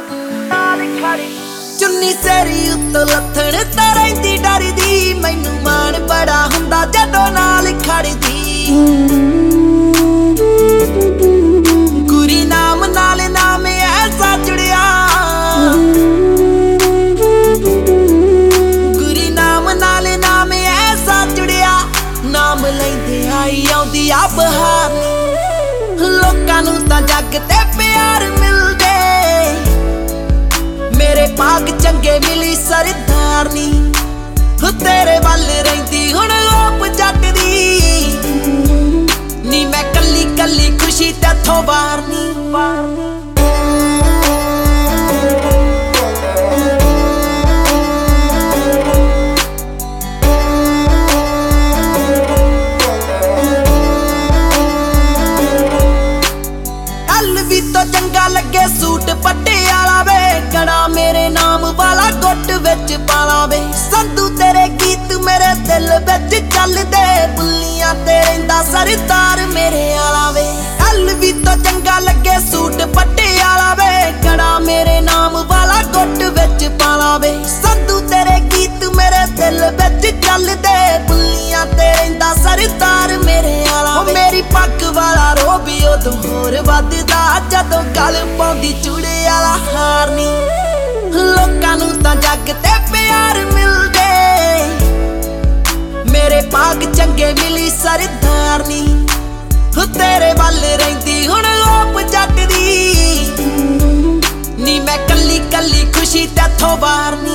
चुन्नी सेरी उत्तों लथण तां रहिंदी डरदी, मैनूं माण बड़ा हुंदा जदों नाल खड़दी। गुरी नाम नाल नाम ऐसा जुड़िया, गुरी नाम नाल नाम ऐसा जुड़िया। नाम लैंदे आई आउंदी आ बहार, लोकां नूं तां जग ते प्यार मिलदे। मेरे भाग चंगे मिली सरदारनी, तेरे वल रहिंदी हुण लोप जट दी। नी मैं कल्ली कल्ली खुशी तैथों वारनी। भी तो चंगा लगे सूट पट्टे आला वे, कड़ा मेरे नाम वाला गुट विच पाला वे। संधू तेरे गीत मेरे दिल विच चलदे, बुल्लियां ते रहिंदा सरदार मेरे आला वे। कल भी तो चंगा लगे सूट पट्टे आला वे, कड़ा मेरे नाम वाला गुट विच पाला वे। संधू तेरे गीत मेरे दिल विच चलदे, बुल्लियां ते रहिंदा सरदार मेरे आला वे। मेरी पग वाला रो भी उदों होर वधदा, जदों गल पाउंदी चूड़े वाला हार नी। लोकां नूं तां जग ते प्यार मिलदे, मेरे भाग चंगे मिली सरदारनी। तेरे वल रहिंदी हुण लोप जट दी, नी मैं कल्ली कल्ली खुशी तैथों वारनी।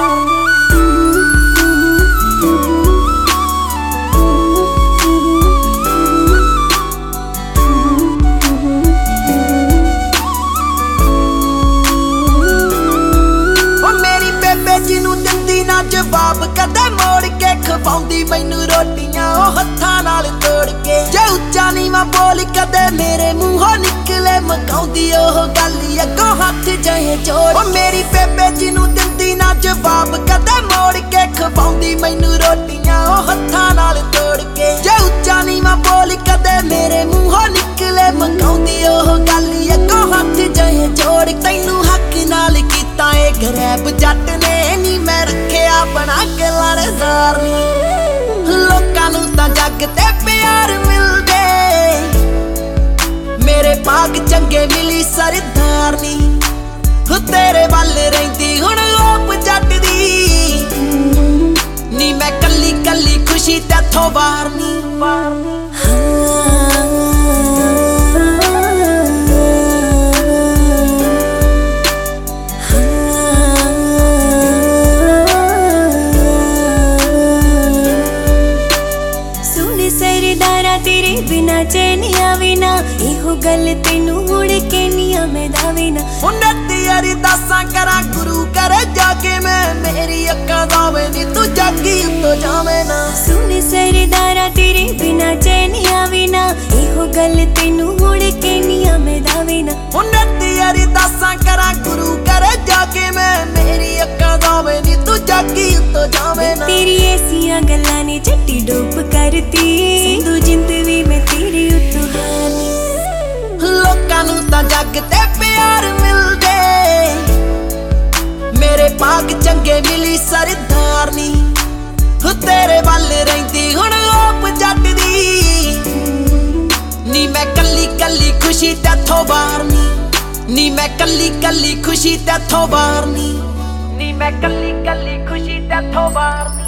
जवाब कदे मोड़ के खवाउंदी मैनू रोटियां ओ हत्थां नाल तोड़ के। जे उच्चा नीवां बोल कदे मेरे मूंहों निकले मकाउंदी ओह गल अगों हत्थ जहे जोड़। ओ मेरी बेबे जिनू दिंदी ना जवाब कदे मोड़ के खवाउंदी मैनू रोटियां ओ हत्थां नाल तोड़ के। जे उच्चा नीवां बोल कदे मेरे मूंहों निकले मकाउंदी ओह गल अगों हत्थ जहे जोड़। तैनू हक नाल कीता ए गरैब जट ने, नी मैं रखिया बना के लड़दार नी। लोकां नूं तां जग ते प्यार मिलदे, मेरे भाग चंगे मिली सरदारनी। तेरे वल रहिंदी हुण लोप जट दी, नी मैं कल्ली कल्ली खुशी तैथों वारनी। तेरे बिना चैन आवे ना, इहो गल तेनू हुण कहनिया मैं दावे ना। उन्नत अरदासां करा गुरु कर जाके मैं, मेरी अक्खां दावे नी तू जागी उत्तों जावे ना। सुन सरदारा तेरे बिना चैन आवे ना, इहो गल तेनू हुण कहनिया मैं दावे ना। उन्नत अरदासां करा गुरु कर जाके मैं, मेरी अक्खां दावे नी तू जागी उत्तों जावे ना। तेरी ऐसियां गल्लां ने झट्टी डोप करती, संधू जिंद भी मैं तेरी उत्तों हारनी। लोकां नूं तां जग ते प्यार मिलदे, मेरे भाग चंगे मिली सरदारनी। तेरे वल रहिंदी हुण लोप जट दी, नी मैं कल्ली कल्ली खुशी तैथों वारनी। नी मैं कल्ली कल्ली खुशी तैथों वारनी। नी मैं कल्ली कल्ली खुशी तैथों वारनी।